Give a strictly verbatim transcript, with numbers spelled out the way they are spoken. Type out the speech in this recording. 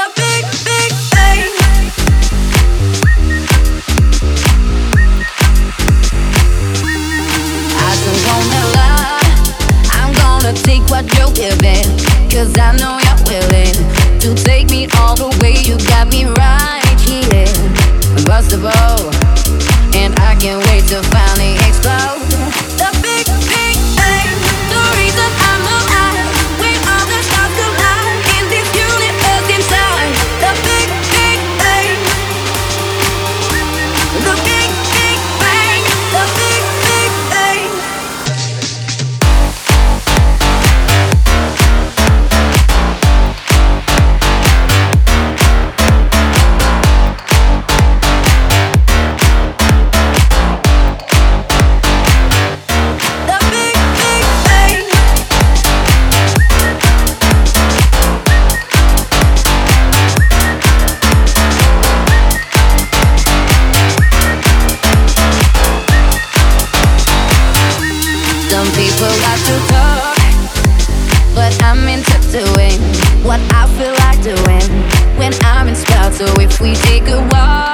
the big, big bang. I don't wanna lie, I'm gonna take what you're giving, 'cause I know you're willing to take me all the way. You got me right here, impossible, and I can't wait to finally explode. The big, big bang, the reason I'm alive, when all the stars collide in this universe inside. The big, big bang, the big, big bang, the big, big bang. The big, big bang. Some people like to talk, but I'm into doing what I feel like doing when I'm inspired. So if we take a walk